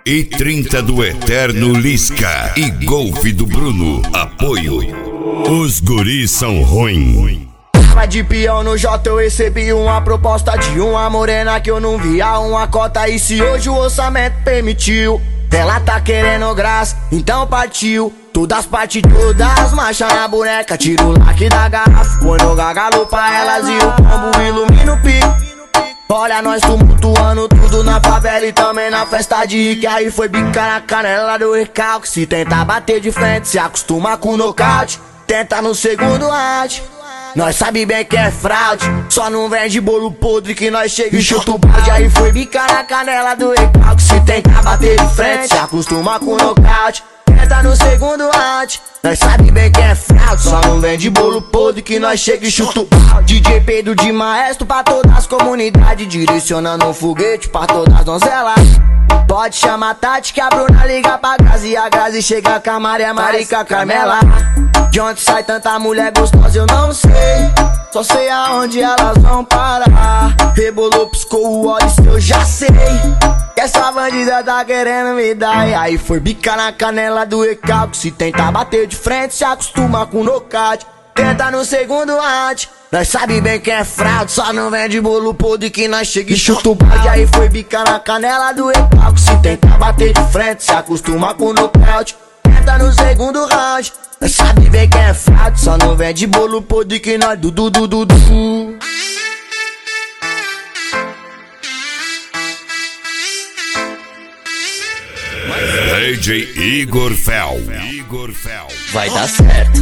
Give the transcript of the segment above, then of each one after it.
e 30 do Eterno Lisca e Golf do Bruno. Apoio. Os guris são ruins. Tava de peão no J, eu recebi uma proposta de uma morena que eu não via uma cota. E se hoje o orçamento permitiu, ela tá querendo graça, então partiu. Todas partes, todas marcha na boneca. Tira o laque da garrafa, põe no gargalo pra elas e o pombo ilumina o pico. Olha nós tumultuando tudo na favela e também na festa de rico. Aí foi bicar na canela do recalque. Se tentar bater de frente, se acostuma com nocaute. Tenta no segundo round, nós sabe bem que é fraude. Só não vende bolo podre que nós chega e chuta o balde. Aí foi bicar na canela do recalque. Se tentar bater de frente, se acostuma com nocaute. Tenta no segundo round, nós sabe bem que é fraude. Só não vende bolo podre que nós chega e chuta o balde. DJ Pedro de maestro pra todas as comunidades, direcionando um foguete pra todas as donzelas. Pode chamar a Tati que a Bruna liga pra Grazi, e a Grazi chega com a Maria, Marica, Carmela. De onde sai tanta mulher gostosa eu não sei, só sei aonde elas vão parar. Rebolou, piscou o olho, isso eu já sei, que essa bandida tá querendo me dar. E aí foi bicar na canela do recalque. Se tentar bater de frente, se acostuma com nocaute. Tenta no segundo round, nós sabe bem que é fraude. Só não vende bolo podre que nós chega e chuta o balde. Aí foi bicar na canela do recalque. Se tentar bater de frente, se acostuma com nocaute. Tenta no segundo round, nós sabe bem que é fraude. Só não vende bolo podre que nós du. DJ Igor Fel. Vai dar certo.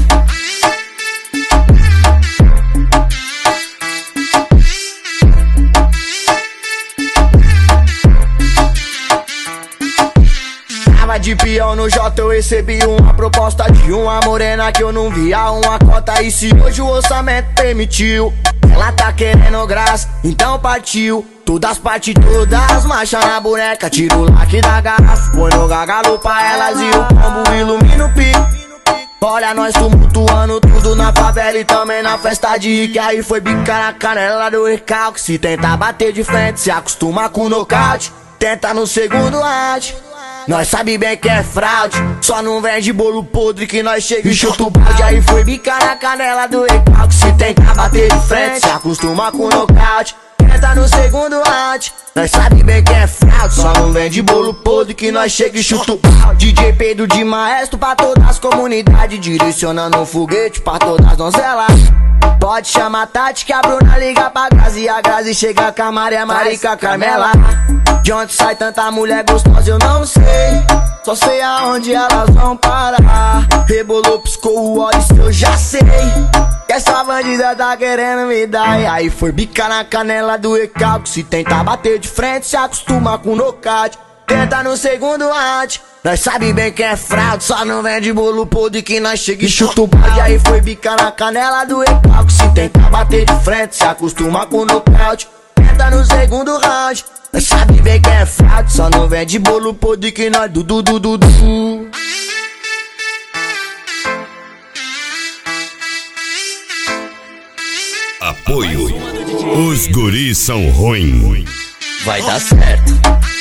Tava de peão no J, eu recebi uma proposta de uma morena que eu não via uma cota. E se hoje o orçamento permitiu, ela tá querendo graça, então partiu. Todas partes, todas marcha na boneca. Tira o laque da garrafa, põe no gargalo pra elas e o pombo ilumina o pico. Olha nós tumultuando tudo na favela e também na festa de rico. Aí foi bicar na canela do recalque. Se tentar bater de frente, se acostuma com nocaute. Tenta no segundo round, nós sabe bem que é fraude. Só não vende bolo podre que nós chega e chuta o balde. Aí foi bicar na canela do recalque. Se tentar bater de frente, se acostuma com nocaute. Tenta no segundo round, nós sabe bem que é fraude. Só não vende bolo podre que nós chega e chuta o balde. DJ Pedro de maestro pra todas as comunidades, direcionando um foguete pra todas as donzelas. Pode chamar a Tati que a Bruna liga pra Grazi, e a Grazi chega com a Maria, Marica, Carmela. De onde sai tanta mulher gostosa eu não sei, só sei aonde elas vão parar. Rebolou, piscou o olho, isso eu já sei, que essa bandida tá querendo me dar. E aí foi bicar na canela do recalque. Se tentar bater de frente, se acostuma com nocaute. Tenta no segundo round, nós sabe bem que é fraude. Só não vende bolo podre que nós chega e chuta o balde. Aí foi bicar na canela do recalque. Se tentar bater de frente, se acostuma com nocaute. Tenta no segundo round, nós sabe bem que é fraude. Só não vende bolo podre que nós du. Apoio. Os guris são ruins. Vai dar certo.